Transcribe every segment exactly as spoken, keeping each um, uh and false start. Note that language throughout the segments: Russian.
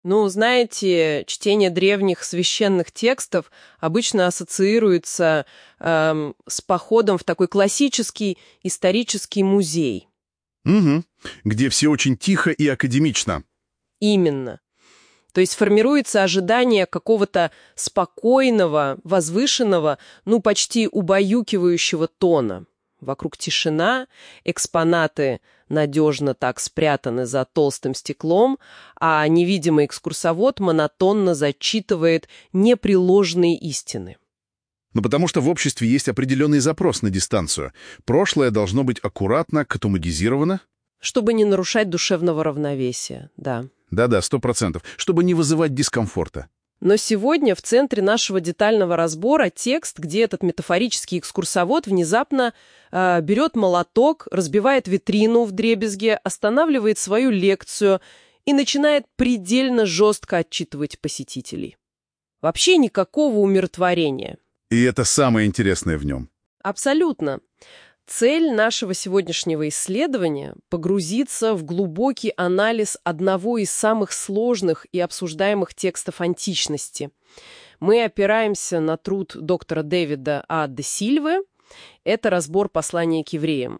Ну, знаете, чтение древних священных текстов обычно ассоциируется эм, с походом в такой классический исторический музей. Угу. Где все очень тихо и академично. Именно. То есть формируется ожидание какого-то спокойного, возвышенного, ну, почти убаюкивающего тона. Вокруг тишина, экспонаты надежно так спрятаны за толстым стеклом, а невидимый экскурсовод монотонно зачитывает непреложные истины. Ну, потому что в обществе есть определенный запрос на дистанцию. Прошлое должно быть аккуратно каталогизировано. Чтобы не нарушать душевного равновесия, да. Да-да, сто процентов. Чтобы не вызывать дискомфорта. Но сегодня в центре нашего детального разбора текст, где этот метафорический экскурсовод внезапно э, берет молоток, разбивает витрину вдребезги, останавливает свою лекцию и начинает предельно жестко отчитывать посетителей. Вообще никакого умиротворения. И это самое интересное в нем. Абсолютно. Цель нашего сегодняшнего исследования – погрузиться в глубокий анализ одного из самых сложных и обсуждаемых текстов античности. Мы опираемся на труд доктора Дэвида А. де Сильвы. Это разбор послания к евреям.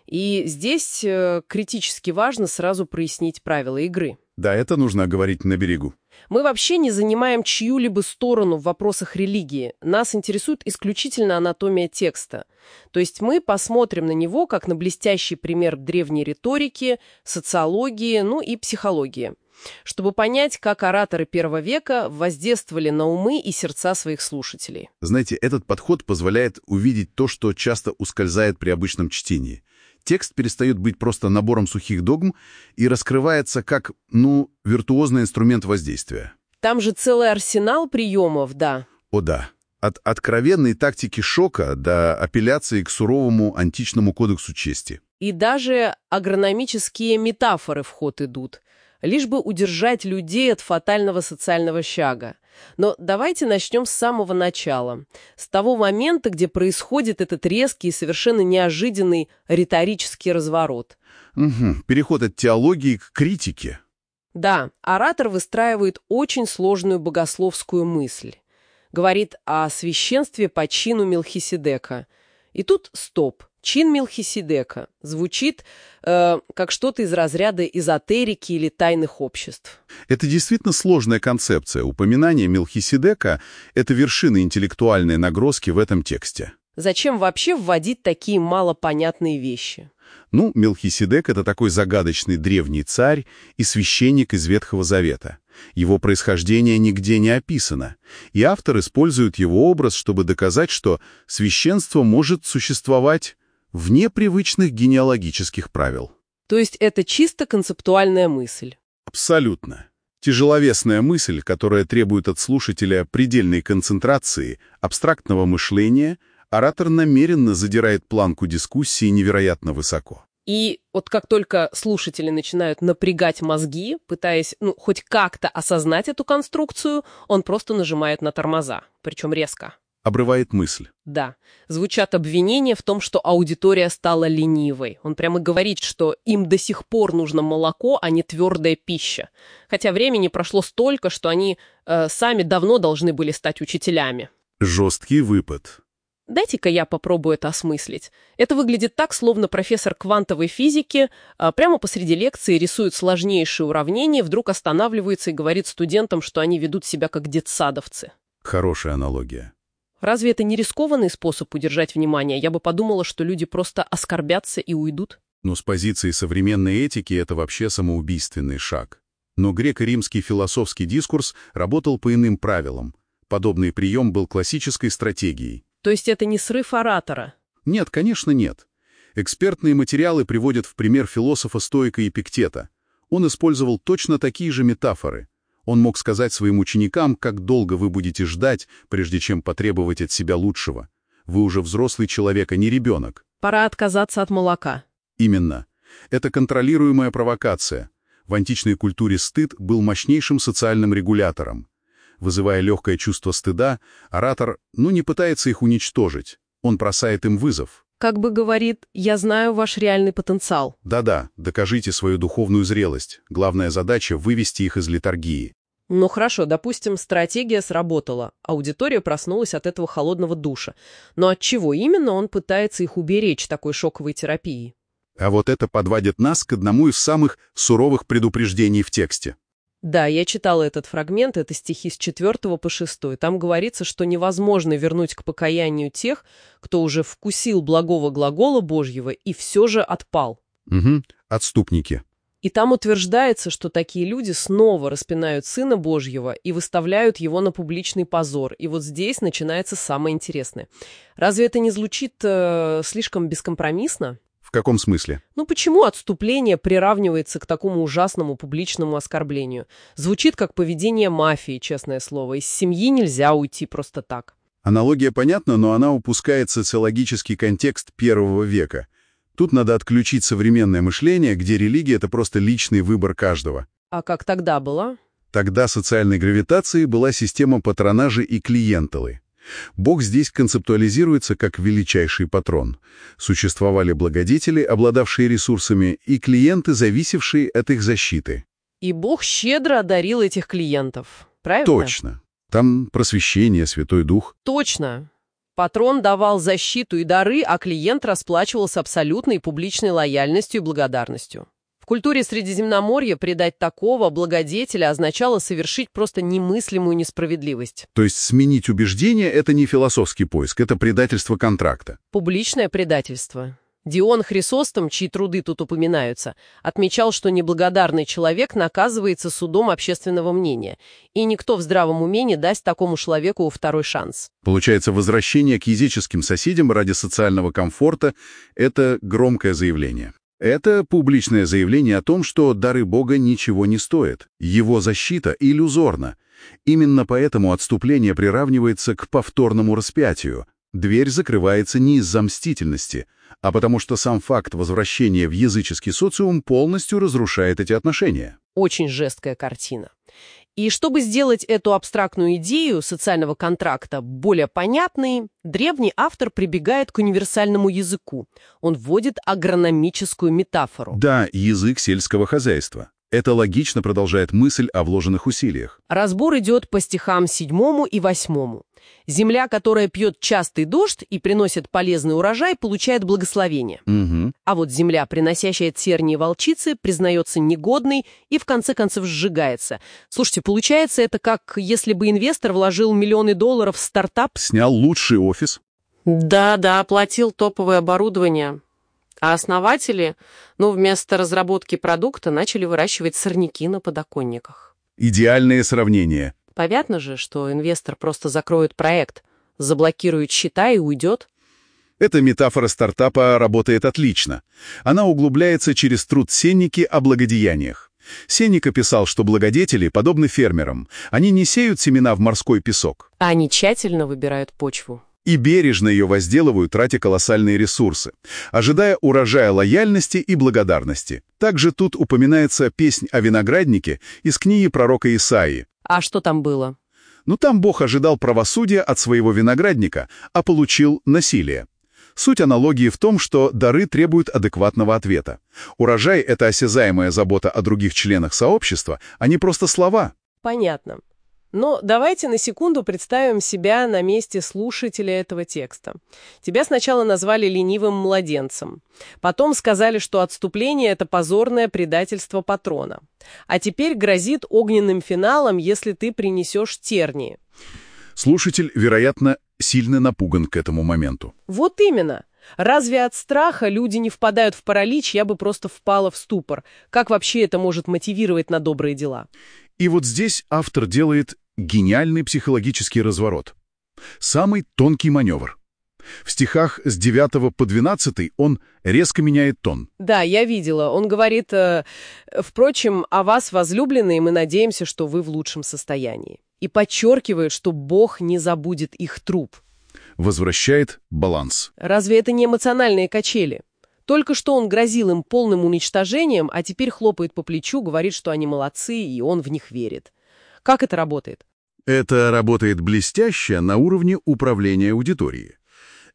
И здесь э, критически важно сразу прояснить правила игры. Да, это нужно говорить на берегу. Мы вообще не занимаем чью-либо сторону в вопросах религии. Нас интересует исключительно анатомия текста. То есть мы посмотрим на него как на блестящий пример древней риторики, социологии, ну и психологии, чтобы понять, как ораторы первого века воздействовали на умы и сердца своих слушателей. Знаете, этот подход позволяет увидеть то, что часто ускользает при обычном чтении. Текст перестает быть просто набором сухих догм и раскрывается как, ну, виртуозный инструмент воздействия. Там же целый арсенал приемов, да. О да. От откровенной тактики шока до апелляции к суровому античному кодексу чести. И даже агрономические метафоры в ход идут, лишь бы удержать людей от фатального социального щага. Но давайте начнем с самого начала, с того момента, где происходит этот резкий и совершенно неожиданный риторический разворот. Угу. Переход от теологии к критике. Да, оратор выстраивает очень сложную богословскую мысль. Говорит о священстве по чину Мелхиседека. И тут стоп. Чин Мелхиседека звучит э, как что-то из разряда эзотерики или тайных обществ. Это действительно сложная концепция. Упоминание Мелхиседека — это вершина интеллектуальной нагрузки в этом тексте. Зачем вообще вводить такие малопонятные вещи? Ну, Мелхиседек — это такой загадочный древний царь и священник из Ветхого Завета. Его происхождение нигде не описано, и автор использует его образ, чтобы доказать, что священство может существовать вне привычных генеалогических правил. То есть это чисто концептуальная мысль? Абсолютно. Тяжеловесная мысль, которая требует от слушателя предельной концентрации, абстрактного мышления, оратор намеренно задирает планку дискуссии невероятно высоко. И вот как только слушатели начинают напрягать мозги, пытаясь ну, хоть как-то осознать эту конструкцию, он просто нажимает на тормоза, причем резко. Обрывает мысль. Да. Звучат обвинения в том, что аудитория стала ленивой. Он прямо говорит, что им до сих пор нужно молоко, а не твердая пища. Хотя времени прошло столько, что они э, сами давно должны были стать учителями. Жесткий выпад. Дайте-ка я попробую это осмыслить. Это выглядит так, словно профессор квантовой физики а, прямо посреди лекции рисует сложнейшие уравнения, вдруг останавливается и говорит студентам, что они ведут себя как детсадовцы. Хорошая аналогия. Разве это не рискованный способ удержать внимание? Я бы подумала, что люди просто оскорбятся и уйдут. Но с позиции современной этики это вообще самоубийственный шаг. Но греко-римский философский дискурс работал по иным правилам. Подобный прием был классической стратегией. То есть это не срыв оратора? Нет, конечно, нет. Экспертные материалы приводят в пример философа-стоика Эпиктета. Он использовал точно такие же метафоры. Он мог сказать своим ученикам, как долго вы будете ждать, прежде чем потребовать от себя лучшего. Вы уже взрослый человек, а не ребенок. Пора отказаться от молока. Именно. Это контролируемая провокация. В античной культуре стыд был мощнейшим социальным регулятором. Вызывая легкое чувство стыда, оратор, ну, не пытается их уничтожить. Он бросает им вызов. Как бы говорит, я знаю ваш реальный потенциал. Да-да, докажите свою духовную зрелость. Главная задача — вывести их из летаргии. Ну хорошо, допустим, стратегия сработала, аудитория проснулась от этого холодного душа. Но от чего именно он пытается их уберечь такой шоковой терапией? А вот это подводит нас к одному из самых суровых предупреждений в тексте. Да, я читала этот фрагмент, это стихи с четвертого по шестой. Там говорится, что невозможно вернуть к покаянию тех, кто уже вкусил благого глагола Божьего и все же отпал. Угу. Отступники. И там утверждается, что такие люди снова распинают Сына Божьего и выставляют его на публичный позор. И вот здесь начинается самое интересное. Разве это не звучит э, слишком бескомпромиссно? В каком смысле? Ну почему отступление приравнивается к такому ужасному публичному оскорблению? Звучит как поведение мафии, честное слово. Из семьи нельзя уйти просто так. Аналогия понятна, но она упускает социологический контекст первого века. Тут надо отключить современное мышление, где религия — это просто личный выбор каждого. А как тогда было? Тогда социальной гравитацией была система патронажа и клиентелы. Бог здесь концептуализируется как величайший патрон. Существовали благодетели, обладавшие ресурсами, и клиенты, зависевшие от их защиты. И Бог щедро одарил этих клиентов, правильно? Точно. Там просвещение, Святой Дух. Точно. Патрон давал защиту и дары, а клиент расплачивался абсолютной публичной лояльностью и благодарностью. В культуре Средиземноморья предать такого благодетеля означало совершить просто немыслимую несправедливость. То есть сменить убеждение — это не философский поиск, это предательство контракта. Публичное предательство. Дион Хрисостом, чьи труды тут упоминаются, отмечал, что неблагодарный человек наказывается судом общественного мнения, и никто в здравом уме не даст такому человеку второй шанс. Получается, возвращение к языческим соседям ради социального комфорта — это громкое заявление. Это публичное заявление о том, что дары Бога ничего не стоят, его защита иллюзорна. Именно поэтому отступление приравнивается к повторному распятию. Дверь закрывается не из-за мстительности, а потому что сам факт возвращения в языческий социум полностью разрушает эти отношения. Очень жесткая картина. И чтобы сделать эту абстрактную идею социального контракта более понятной, древний автор прибегает к универсальному языку. Он вводит агрономическую метафору. Да, язык сельского хозяйства. Это логично продолжает мысль о вложенных усилиях. Разбор идет по стихам седьмому и восьмому. Земля, которая пьет частый дождь и приносит полезный урожай, получает благословение. Угу. А вот земля, приносящая тернии и волчицы, признается негодной и в конце концов сжигается. Слушайте, получается это как если бы инвестор вложил миллионы долларов в стартап. Снял лучший офис. Да-да, оплатил топовое оборудование. А основатели, ну, вместо разработки продукта начали выращивать сорняки на подоконниках. Идеальное сравнение. Понятно же, что инвестор просто закроет проект, заблокирует счета и уйдет. Эта метафора стартапа работает отлично. Она углубляется через труд Сенеки о благодеяниях. Сенека писал, что благодетели подобны фермерам. Они не сеют семена в морской песок. А они тщательно выбирают почву. И бережно ее возделывают, тратя колоссальные ресурсы, ожидая урожая лояльности и благодарности. Также тут упоминается песнь о винограднике из книги пророка Исаии. А что там было? Ну там Бог ожидал правосудия от своего виноградника, а получил насилие. Суть аналогии в том, что дары требуют адекватного ответа. Урожай — это осязаемая забота о других членах сообщества, а не просто слова. Понятно. Но давайте на секунду представим себя на месте слушателя этого текста. Тебя сначала назвали ленивым младенцем. Потом сказали, что отступление — это позорное предательство патрона. А теперь грозит огненным финалом, если ты принесешь тернии. Слушатель, вероятно, сильно напуган к этому моменту. Вот именно. Разве от страха люди не впадают в паралич, я бы просто впала в ступор. Как вообще это может мотивировать на добрые дела? И вот здесь автор делает гениальный психологический разворот. Самый тонкий маневр. В стихах с девятого по двенадцатый он резко меняет тон. Да, я видела. Он говорит, э, впрочем, о вас, возлюбленные, мы надеемся, что вы в лучшем состоянии. И подчеркивает, что Бог не забудет их труд. Возвращает баланс. Разве это не эмоциональные качели? Только что он грозил им полным уничтожением, а теперь хлопает по плечу, говорит, что они молодцы, и он в них верит. Как это работает? Это работает блестяще на уровне управления аудиторией.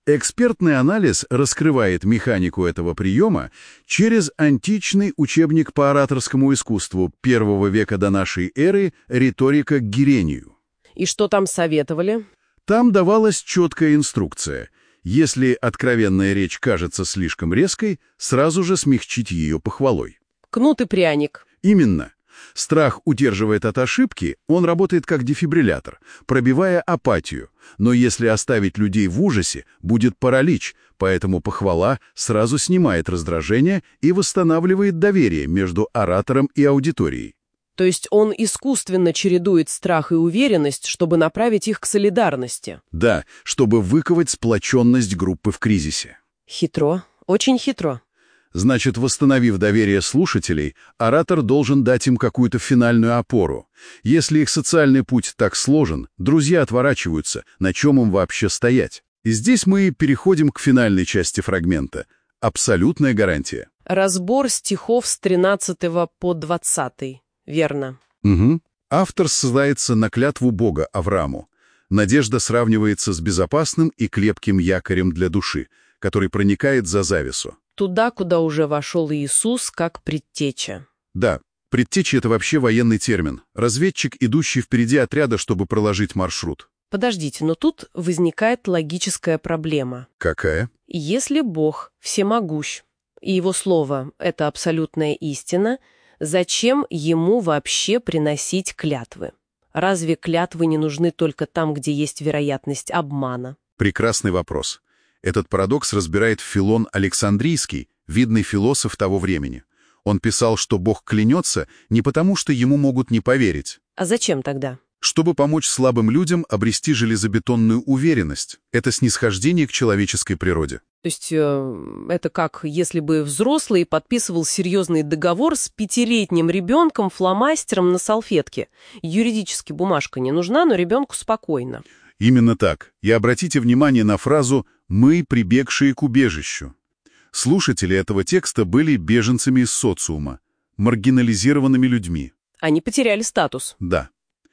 Экспертный анализ раскрывает механику этого приема через античный учебник по ораторскому искусству первого века до нашей эры «Риторика к Гирению». И что там советовали? Там давалась четкая инструкция. Если откровенная речь кажется слишком резкой, сразу же смягчить ее похвалой. Кнут и пряник. Именно. Страх удерживает от ошибки, он работает как дефибриллятор, пробивая апатию. Но если оставить людей в ужасе, будет паралич, поэтому похвала сразу снимает раздражение и восстанавливает доверие между оратором и аудиторией. То есть он искусственно чередует страх и уверенность, чтобы направить их к солидарности. Да, чтобы выковать сплоченность группы в кризисе. Хитро, очень хитро. Значит, восстановив доверие слушателей, оратор должен дать им какую-то финальную опору. Если их социальный путь так сложен, друзья отворачиваются, на чем им вообще стоять. И здесь мы переходим к финальной части фрагмента. Абсолютная гарантия. Разбор стихов с тринадцатого по двадцатый. Верно. Угу. Автор ссылается на клятву Бога Аврааму. Надежда сравнивается с безопасным и крепким якорем для души, который проникает за завесу. Туда, куда уже вошел Иисус, как предтеча. Да, предтеча — это вообще военный термин. Разведчик, идущий впереди отряда, чтобы проложить маршрут. Подождите, но тут возникает логическая проблема. Какая? Если Бог всемогущ, и Его Слово — это абсолютная истина, зачем Ему вообще приносить клятвы? Разве клятвы не нужны только там, где есть вероятность обмана? Прекрасный вопрос. Этот парадокс разбирает Филон Александрийский, видный философ того времени. Он писал, что Бог клянется не потому, что ему могут не поверить. А зачем тогда? Чтобы помочь слабым людям обрести железобетонную уверенность. Это снисхождение к человеческой природе. То есть э, это как если бы взрослый подписывал серьезный договор с пятилетним ребенком фломастером на салфетке. Юридически бумажка не нужна, но ребенку спокойно. Именно так. И обратите внимание на фразу «мы, прибегшие к убежищу». Слушатели этого текста были беженцами из социума, маргинализированными людьми. Они потеряли статус. Да.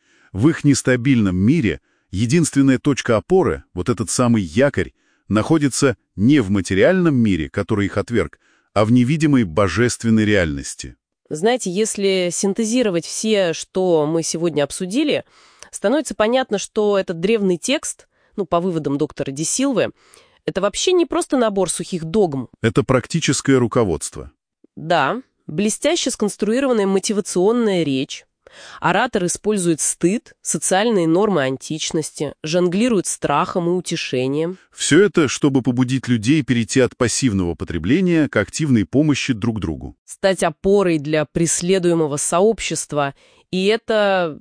В их нестабильном мире единственная точка опоры, вот этот самый якорь, находится не в материальном мире, который их отверг, а в невидимой божественной реальности. Знаете, если синтезировать все, что мы сегодня обсудили, становится понятно, что этот древний текст, ну, по выводам доктора Ди Силвы, это вообще не просто набор сухих догм. Это практическое руководство. Да, блестяще сконструированная мотивационная речь. Оратор использует стыд, социальные нормы античности, жонглирует страхом и утешением. Все это, чтобы побудить людей перейти от пассивного потребления к активной помощи друг другу. Стать опорой для преследуемого сообщества. И это,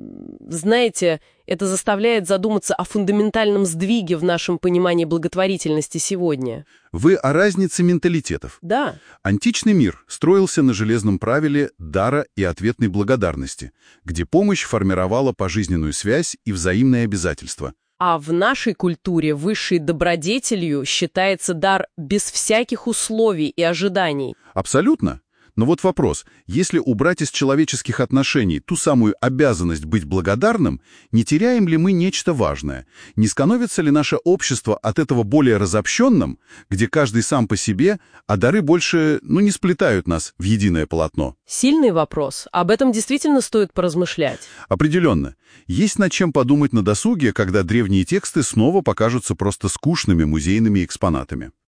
знаете, это заставляет задуматься о фундаментальном сдвиге в нашем понимании благотворительности сегодня. Вы о разнице менталитетов. Да. Античный мир строился на железном правиле дара и ответной благодарности, где помощь формировала пожизненную связь и взаимные обязательства. А в нашей культуре высшей добродетелью считается дар без всяких условий и ожиданий. Абсолютно. Но вот вопрос, если убрать из человеческих отношений ту самую обязанность быть благодарным, не теряем ли мы нечто важное? Не становится ли наше общество от этого более разобщенным, где каждый сам по себе, а дары больше, ну, не сплетают нас в единое полотно? Сильный вопрос. Об этом действительно стоит поразмышлять. Определенно. Есть над чем подумать на досуге, когда древние тексты снова покажутся просто скучными музейными экспонатами.